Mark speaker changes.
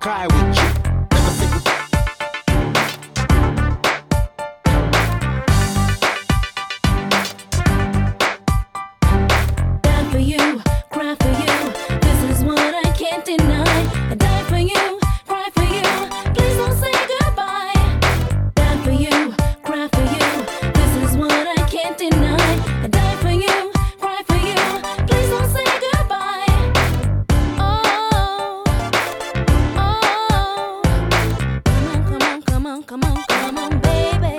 Speaker 1: cry with you. Never say goodbye.
Speaker 2: Die for you, cry for you. This is what I can't deny. I die for you, cry for you. Please don't say goodbye. Die for you, cry for you. This is what I can't deny. I die for you, cry for you. Please don't say goodbye. Oh, oh. Come on, come on, come on, come on, come on, baby.